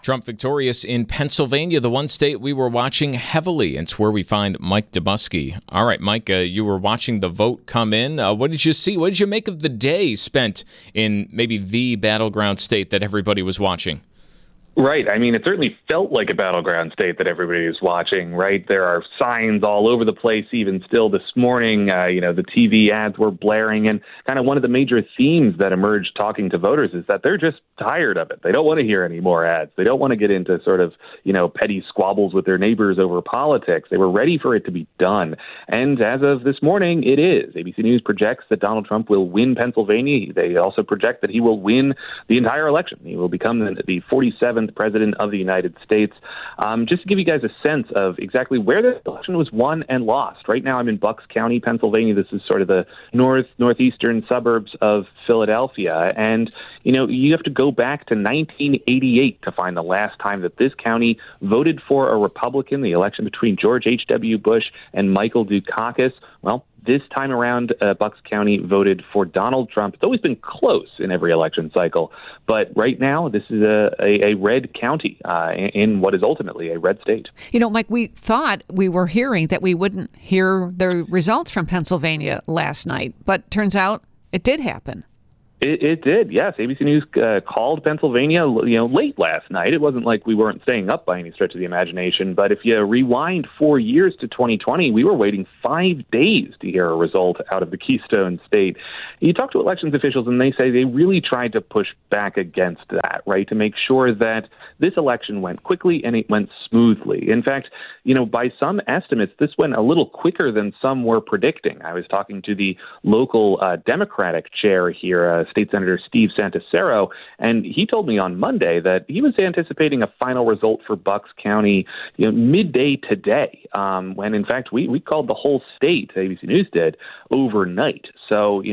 Trump victorious in Pennsylvania, the one state we were watching heavily. It's where we find Mike Dobuski. All right, Mike, you were watching the vote come in. What did you see? What did you make of the day spent in maybe the battleground state that everybody was watching? Right. I mean, it certainly felt like a battleground state that everybody was watching, right? There are signs all over the place, even still this morning. The TV ads were blaring. And kind of one of the major themes that emerged talking to voters is that they're just tired of it. They don't want to hear any more ads. They don't want to get into sort of, petty squabbles with their neighbors over politics. They were ready for it to be done. And as of this morning, it is. ABC News projects that Donald Trump will win Pennsylvania. They also project that he will win the entire election. He will become the 47th president of the United States. Just to give you guys a sense of exactly where the election was won and lost. Right now I'm in Bucks County, Pennsylvania. This is sort of the northeastern suburbs of Philadelphia. And, you have to go back to 1988 to find the last time that this county voted for a Republican, the election between George H.W. Bush and Michael Dukakis. Well, this time around, Bucks County voted for Donald Trump. It's always been close in every election cycle, but right now this is a red county in what is ultimately a red state. Mike, we thought we were hearing that we wouldn't hear the results from Pennsylvania last night, but turns out it did happen. It did, yes. ABC News called Pennsylvania, late last night. It wasn't like we weren't staying up by any stretch of the imagination. But if you rewind 4 years to 2020, we were waiting 5 days to hear a result out of the Keystone State. You talk to elections officials, and they say they really tried to push back against that, right, to make sure that this election went quickly and it went smoothly. In fact, by some estimates, this went a little quicker than some were predicting. I was talking to the local Democratic chair here, State Senator Steve Santisero, and he told me on Monday that he was anticipating a final result for Bucks County, midday today, when in fact we called the whole state, ABC News did, overnight. So,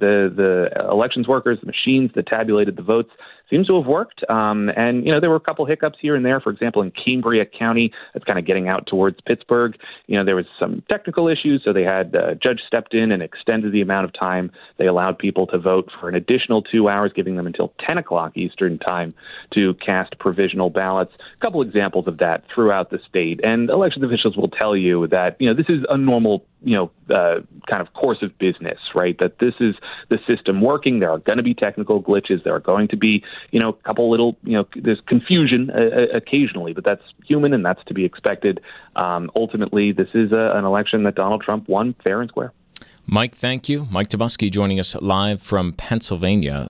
the elections workers, the machines that tabulated the votes seems to have worked. And, there were a couple hiccups here and there. For example, in Cambria County, that's kind of getting out towards Pittsburgh, there was some technical issues. So they had a judge stepped in and extended the amount of time they allowed people to vote for an additional 2 hours, giving them until 10 o'clock Eastern time to cast provisional ballots. A couple examples of that throughout the state. And elections officials will tell you that, this is a normal, kind of course of business, right? That this is the system working. There are going to be technical glitches. There are going to be, a couple little, there's confusion occasionally, but that's human and that's to be expected. Ultimately, this is an election that Donald Trump won fair and square. Mike, thank you. Mike Dobuski joining us live from Pennsylvania.